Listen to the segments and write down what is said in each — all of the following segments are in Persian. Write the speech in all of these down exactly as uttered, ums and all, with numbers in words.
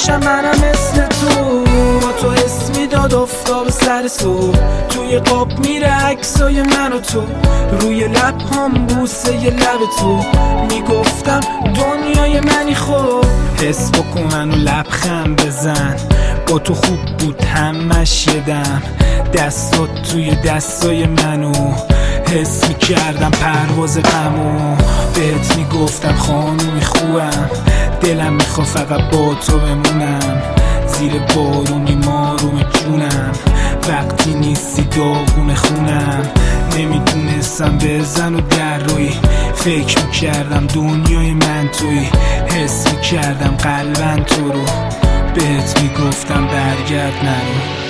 بشم منم مثل تو. با تو اسمی داد افتاب سر صبح، توی قاب میره عکسای من و تو، روی لب هم بوسه ی لب تو. میگفتم دنیای منی خوب، حس بکن منو لبخند بزن، با تو خوب بود همش یدم، دستات توی دستای منو حس میکردم پرواز غمو. بهت میگفتم خانومی خوبم، دلم میخوا فقط با تو بمونم، زیر بارونی ماروم جونم، وقتی نیستی داغون خونم. نمیدونستم بزن و در روی، فکر میکردم دنیای من توی، حس میکردم قلبم تو رو، بهت میگفتم برگرد نرو.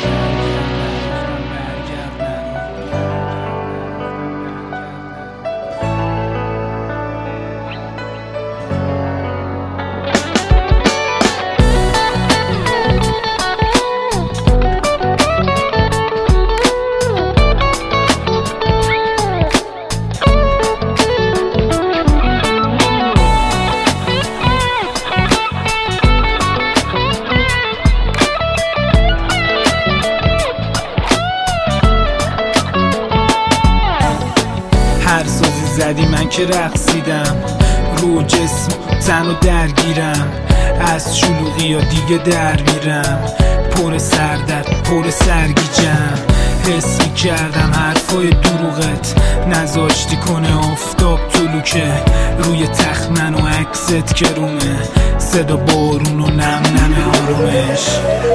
هر سازی زدی من که رقصیدم، رو جسم تن و درگیرم، از شلوغی یا دیگه در میرم، پر سردرد پر سرگیجم. حس میکردم حرفای دروغت نذاشتی کنه آفتاب طلوع، که روی تخت من و عکست کرومه، صدا بارون و نم نم آرومش.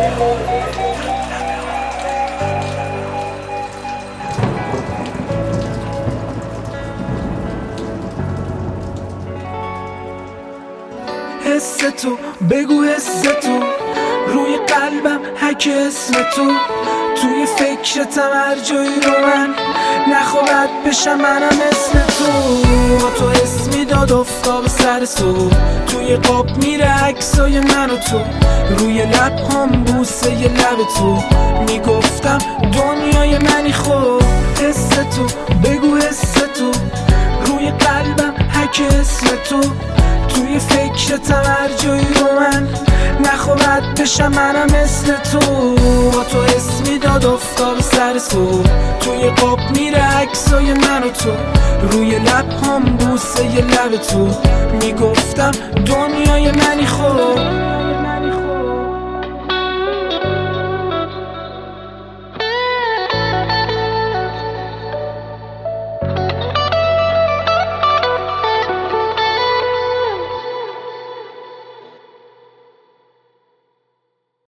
حس تو بگو حس تو، روی قلبم حک اسم تو، توی فکرتم هر جایی رو من نخواهد بشم منم مثل تو. با تو اسمی داد افتاب سر صبح، توی قاب میره عکسای من و تو، روی لب هم بوسه ی لب تو. میگفتم دنیای منی خوب، حس تو بگو حس تو، روی قلبم حک اسم تو، توی فکرتم هر جایی رو من نخواهد بشم منم مثل تو. با تو اسمی داد افتاب سر صبح، توی قاب میره عکسای من و تو، روی لب هم بوسه ی لب تو. میگفتم دنیای منی خوب.